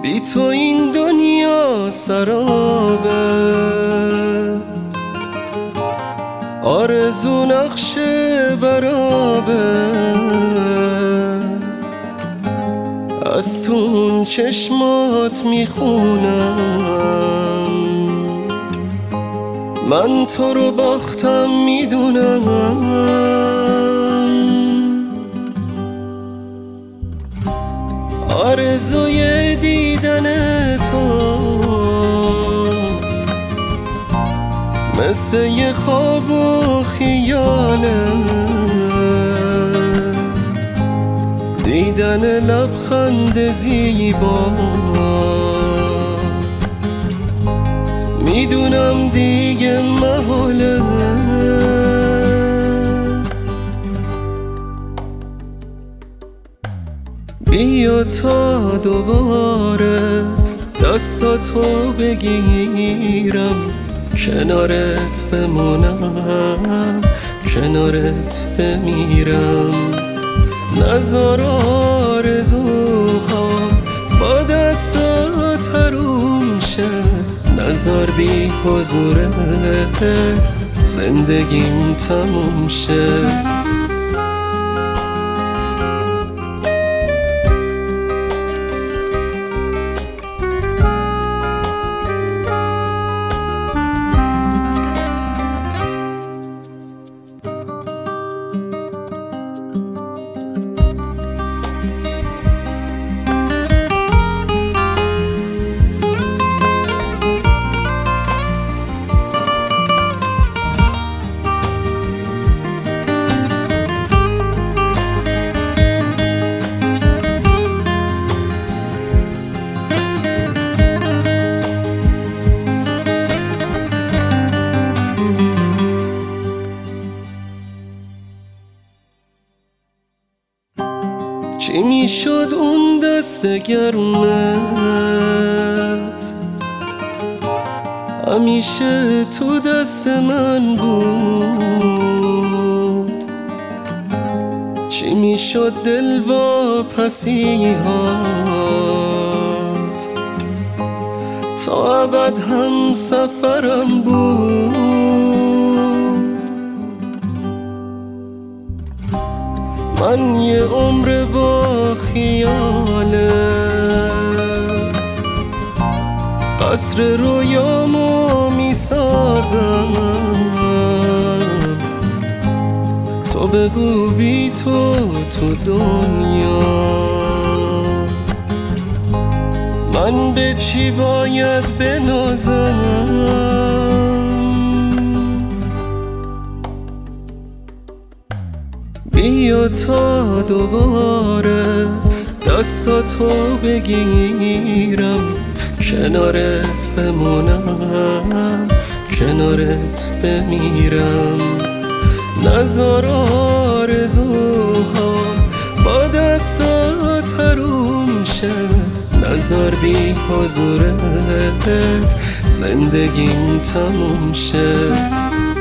بی تو این دنیا سرابه، آرزو نقش برابه، از تو اون چشمات میخونم، من تو رو باختم میدونم. آرزوی دیدن تو مثل یه خواب و خیاله، دیدن لبخند زیبا میدونم دیگه محاله. بیا تا دوباره دستاتو بگیرم، کنارت بمونم، کنارت بمیرم. نذار آرزوها با دستات حروم شه، نذار بی حضورت زندگیم تموم شه. چی میشد اون دست گرمت، همیشه تو دست من بود. چی میشد دلواپسی هات، تا ابد هم سفرم بود. من یه عمر با خیالت قصر رویامو میسازم، تو بگو بی تو دنیا من به چی باید بنازم. بیا تا دوباره دستاتو بگیرم، کنارت بمونم، کنارت بمیرم. نذار آرزوها با دستات حروم شه، نذار بی حضورت زندگیم تموم شه.